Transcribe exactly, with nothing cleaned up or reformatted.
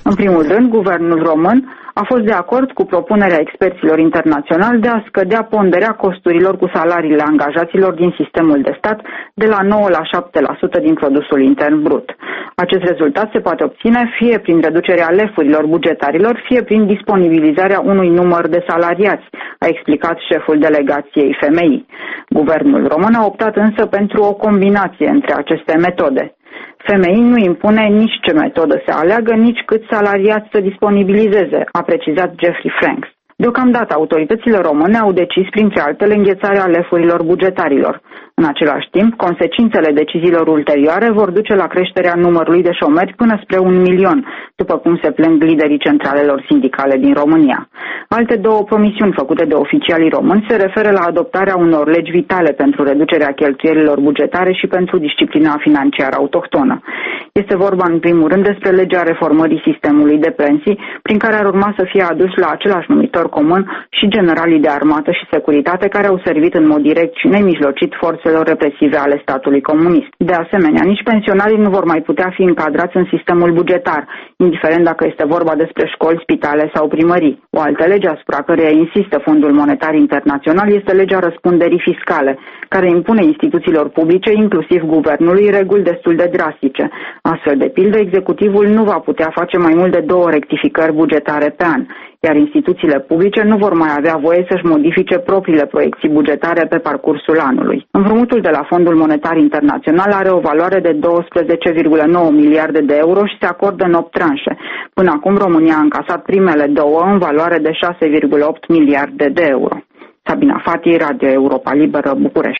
În primul rând, guvernul român a fost de acord cu propunerea experților internaționali de a scădea ponderea costurilor cu salariile angajaților din sistemul de stat de la nouă la șapte la sută din produsul intern brut. Acest rezultat se poate obține fie prin reducerea lefurilor bugetarilor, fie prin disponibilizarea unui număr de salariați, a explicat șeful delegației F M I. Guvernul român a optat însă pentru o combinație între aceste metode. F M I nu impune nici ce metodă să aleagă, nici cât salariați să disponibilizeze, a precizat Jeffrey Franks. Deocamdată, autoritățile române au decis, printre altele, înghețarea lefurilor bugetarilor. În același timp, consecințele deciziilor ulterioare vor duce la creșterea numărului de șomeri până spre un milion, după cum se plâng liderii centralelor sindicale din România. Alte două promisiuni făcute de oficialii români se referă la adoptarea unor legi vitale pentru reducerea cheltuielilor bugetare și pentru disciplina financiară autohtonă. Este vorba în primul rând despre legea reformării sistemului de pensii, prin care ar urma să fie adus la același numitor comun și generalii de armată și securitate care au servit în mod direct și nemijlocit forțelor represive ale statului comunist. De asemenea, nici pensionarii nu vor mai putea fi încadrați în sistemul bugetar, indiferent dacă este vorba despre școli, spitale sau primării. O altă lege asupra căreia insistă Fondul Monetar Internațional este legea răspunderii fiscale, care impune instituțiilor publice, inclusiv guvernului, reguli destul de drastice. Astfel, de pildă, executivul nu va putea face mai mult de două rectificări bugetare pe an, iar instituțiile publice nu vor mai avea voie să-și modifice propriile proiecții bugetare pe parcursul anului. Împrumutul de la Fondul Monetar Internațional are o valoare de douăsprezece virgulă nouă miliarde de euro și se acordă în opt tranșe. Până acum, România a încasat primele două în valoare de șase virgulă opt miliarde de euro. Sabina Fati, Radio Europa Liberă, București.